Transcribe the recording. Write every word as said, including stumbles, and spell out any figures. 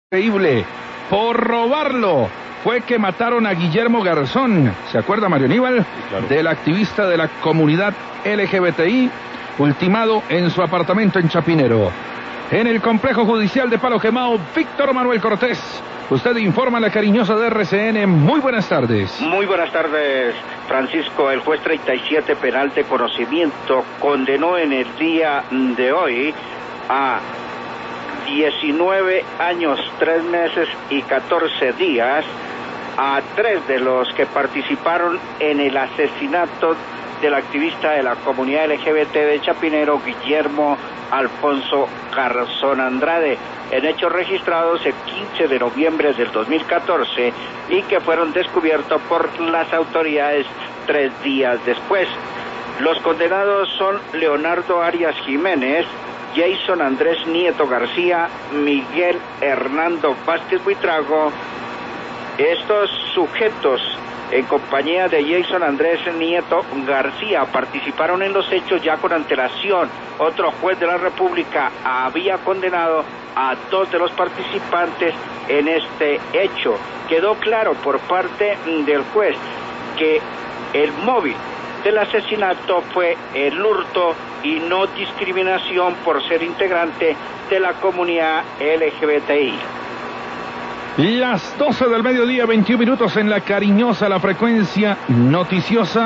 Increíble, por robarlo fue que mataron a Guillermo Garzón, ¿se acuerda Mario Aníbal? Sí, claro. Del activista de la comunidad L G B T I, ultimado en su apartamento en Chapinero. En el complejo judicial de Palo Quemado, Víctor Manuel Cortés, usted informa a la cariñosa de R C N. Muy buenas tardes. Muy buenas tardes, Francisco. El juez treinta y siete penal de conocimiento condenó en el día de hoy a diecinueve años, tres meses y catorce días a tres de los que participaron en el asesinato del activista de la comunidad L G B T de Chapinero, Guillermo Alfonso Garzón Andrade, en hechos registrados el quince de noviembre del dos mil catorce y que fueron descubiertos por las autoridades tres días después. Los condenados son Leonardo Arias Jiménez, Jason Andrés Nieto García, Miguel Hernando Vázquez Buitrago. Estos sujetos, en compañía de Jason Andrés Nieto García, participaron en los hechos ya con antelación. Otro juez de la República había condenado a dos de los participantes en este hecho. Quedó claro por parte del juez que el móvil del asesinato fue el hurto y no discriminación por ser integrante de la comunidad L G B T I. Las doce del mediodía, veintiún minutos en la cariñosa, la frecuencia noticiosa.